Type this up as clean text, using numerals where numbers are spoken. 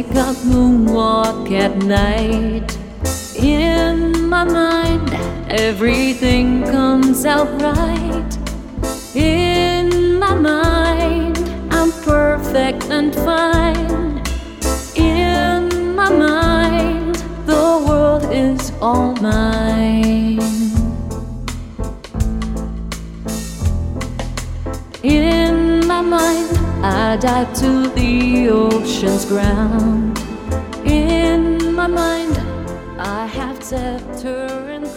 wake up, moonwalk at night. In my mind, everything comes out right. In my mind, I'm perfect and fine. In my mind, the world is all mine. In my mind, I dive to the ocean's ground. In my mind, I have scepter and